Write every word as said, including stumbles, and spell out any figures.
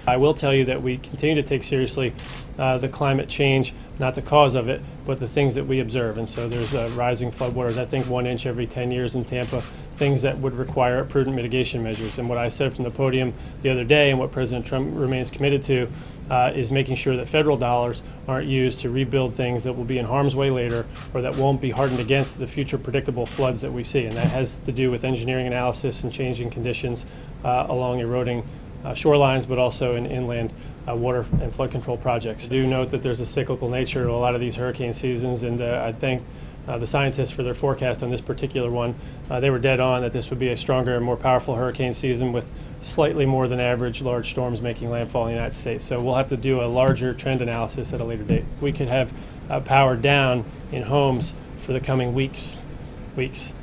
I will tell you that we continue to take seriously uh, the climate change, not the cause of it, but the things that we observe. And so there's uh, rising floodwaters, I think one inch every ten years in Tampa, things that would require prudent mitigation measures. And what I said from the podium the other day and what President Trump remains committed to uh, is making sure that federal dollars aren't used to rebuild things that will be in harm's way later or that won't be hardened against the future predictable floods that we see. And that has to do with engineering analysis and changing conditions uh, along eroding uh, shorelines, but also in inland uh, water and flood control projects. I do note that there's a cyclical nature to a lot of these hurricane seasons, and uh, I thank uh, the scientists for their forecast on this particular one. Uh, they were dead on that this would be a stronger and more powerful hurricane season with slightly more than average large storms making landfall in the United States. So we'll have to do a larger trend analysis at a later date. We could have uh, power down in homes for the coming weeks, weeks.